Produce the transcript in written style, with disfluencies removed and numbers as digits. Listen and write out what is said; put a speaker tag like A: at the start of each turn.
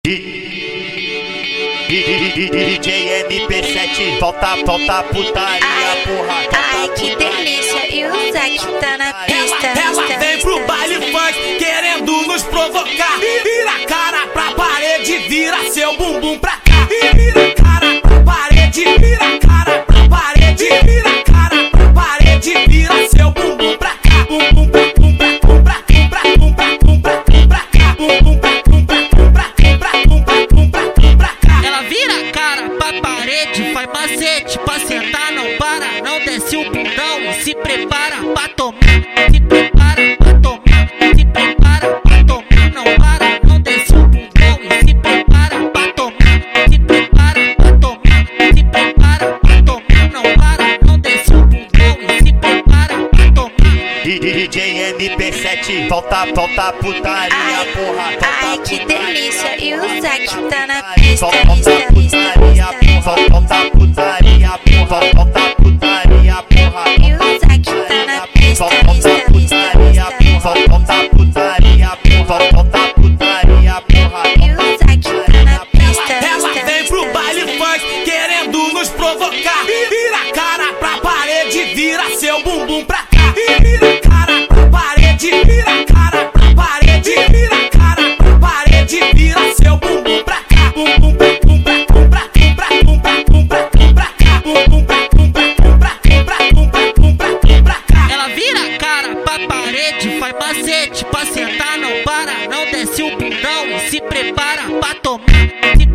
A: DJ MP7, falta putaria, porra.
B: Ai, que delícia, e o Zack tá na pista.
C: Ela vem pro baile funk querendo nos provocar. Vira a cara pra parede, vira seu bumbum pra cá. Vira a cara pra parede, vira a cara pra parede, vira a cara pra parede, vira seu bumbum pra cá. Bumbum pra bum pra bum pra bum pra bum pra bum pra bum pra cá. Bumbum pra bum pra bum pra bum pra bum pra bum pra bum pra cá.
D: Ela vira a cara pra parede, faz macete pra sentar, não para, não desce o bundão e se prepara pra tomar. Se prepara pra tomar, se prepara pra tomar, não para, não desce o bundão e se prepara pra tomar. Se prepara pra tomar, se prepara pra tomar, não para, não desce o bundão e se prepara pra tomar.
A: DJ MP7, falta putaria, porra.
B: Ai, que delícia, e o Zack tá na pista.
A: Falta putaria, porra. Falta putaria, porra.
B: E o Zack tá na pista.
A: Falta putaria, porra.
B: E o Zack tá na pista.
C: Ela vem pro baile funk querendo nos provocar. Vira a cara pra parede, vira seu bumbum pra cá. Vira a cara pra parede, vira a cara pra parede, vira a cara pra parede, vira seu bumbum pra cá. Bumbum pra bum pra bum pra bum pra bum pra bum pra bum pra cá. Bumbum pra bum pra bum pra bum pra bum pra bum pra bum pra cá.
D: Ela vira a cara pra parede, faz macete pra sentar, não para, não desce o bundão e se prepara pra tomar. Se